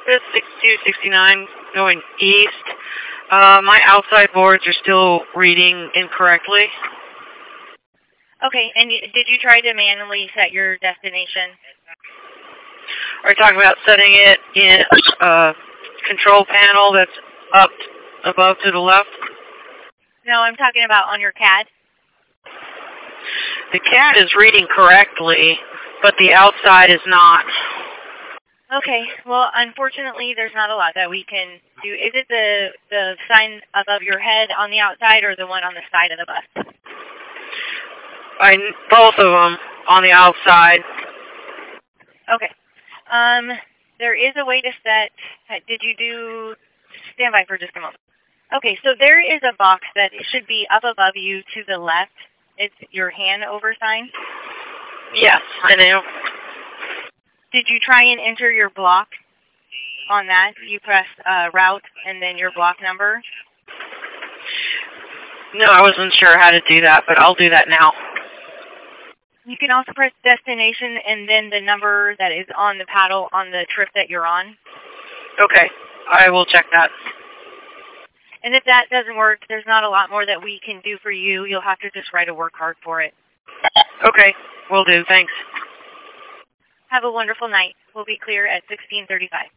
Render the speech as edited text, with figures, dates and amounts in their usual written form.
It's 6269 going east. My outside boards are still reading incorrectly. Okay, and did you try to manually set your destination? Are you talking about setting it in a control panel that's up above to the left? No, I'm talking about on your CAD. The CAD is reading correctly, but the outside is not. Okay, well, unfortunately, there's not a lot that we can do. Is it the sign above your head on the outside or the one on the side of the bus? Both of them on the outside. Okay. There is a way to set. Did you do? Stand by for just a moment. Okay, so there is a box that should be up above you to the left. It's your hand over sign. Yes, I know. Did you try and enter your block on that? You press route and then your block number? No, I wasn't sure how to do that, but I'll do that now. You can also press destination and then the number that is on the paddle on the trip that you're on. Okay, I will check that. And if that doesn't work, there's not a lot more that we can do for you. You'll have to just write a work card for it. Okay, will do. Thanks. Have a wonderful night. We'll be clear at 16:35.